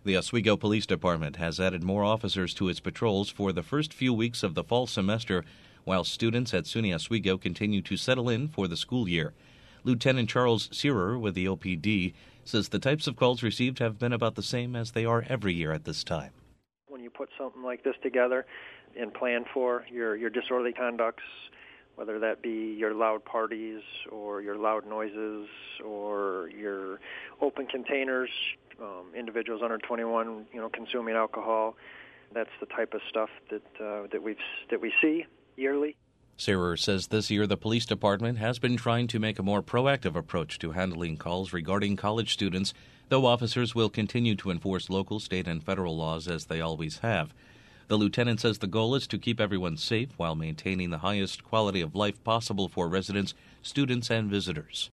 The Oswego Police Department has added more officers to its patrols for the first few weeks of the fall semester, while students at SUNY Oswego continue to settle in for the school year. Lieutenant Charles Searer with the OPD says the types of calls received have been about the same as they are every year at this time. When you put something like this together and plan for your disorderly conducts, whether that be your loud parties or your loud noises or your open containers, individuals under 21, consuming alcohol, that's the type of stuff that we see yearly. Searer says this year the police department has been trying to make a more proactive approach to handling calls regarding college students, though officers will continue to enforce local, state, and federal laws as they always have. The lieutenant says the goal is to keep everyone safe while maintaining the highest quality of life possible for residents, students, and visitors.